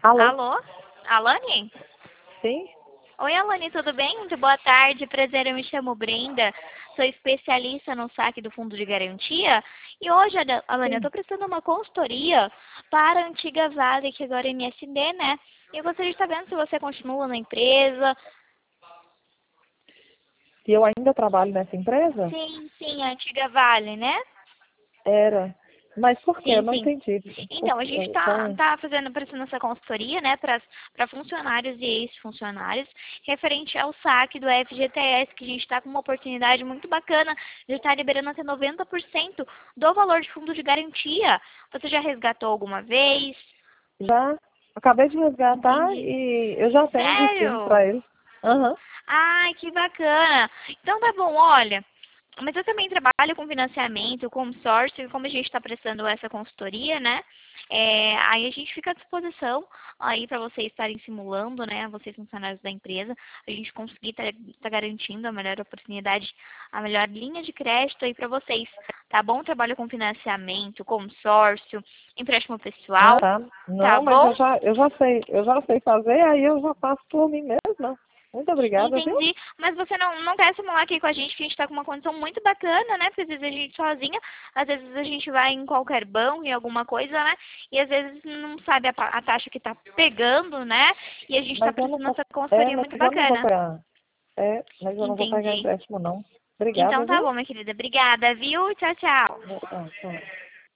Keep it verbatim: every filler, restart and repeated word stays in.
Alô? Alô? Alane? Sim? Oi, Alane, tudo bem? Muito boa tarde, prazer, eu me chamo Brenda, sou especialista no saque do Fundo de Garantia e hoje, Alane, eu Sim. estou prestando uma consultoria para a antiga Vale, que agora é M S D, né? E eu gostaria de saber se você continua na empresa. E eu ainda trabalho nessa empresa? Sim, sim, a antiga Vale, né? Era. Mas por quê? Eu Sim, não sim. entendi. Então, Por- a gente é, está Qual... tá fazendo, prestando essa consultoria, né, para funcionários e ex-funcionários, referente ao saque do F G T S, que a gente está com uma oportunidade muito bacana de estar liberando até noventa por cento do valor de fundo de garantia. Você já resgatou alguma vez? Já acabei de resgatar Entendi. e eu já tenho destino Sério? para ele. Aham. Ai, que bacana. Então tá bom, olha. Mas eu também trabalho com financiamento, com consórcio, e como a gente está prestando essa consultoria, né? É, aí a gente fica à disposição aí para vocês estarem simulando, né? Vocês funcionários da empresa, a gente conseguir estar tá garantindo a melhor oportunidade, a melhor linha de crédito aí para vocês, tá bom? Trabalho com financiamento, consórcio, empréstimo Ah, pessoal, tá. tá Não, mas bom? eu já, eu já sei, eu já sei fazer, aí eu já faço por mim mesma. Muito obrigada, viu? Entendi. Mas você não, não quer simular aqui com a gente, que a gente está com uma condição muito bacana, né? Porque às vezes a gente sozinha, às vezes a gente vai em qualquer banco, em alguma coisa, né? E às vezes não sabe a, pa- a taxa que está pegando, né? E a gente está Mas eu não prestando vou. essa É, consultoria mas muito eu não vou bacana. pegar. É, mas eu não vou pegar Entendi. empréstimo, não. Obrigada, Então tá viu? bom, minha querida. Obrigada, viu? Tchau, tchau. Ah, tá.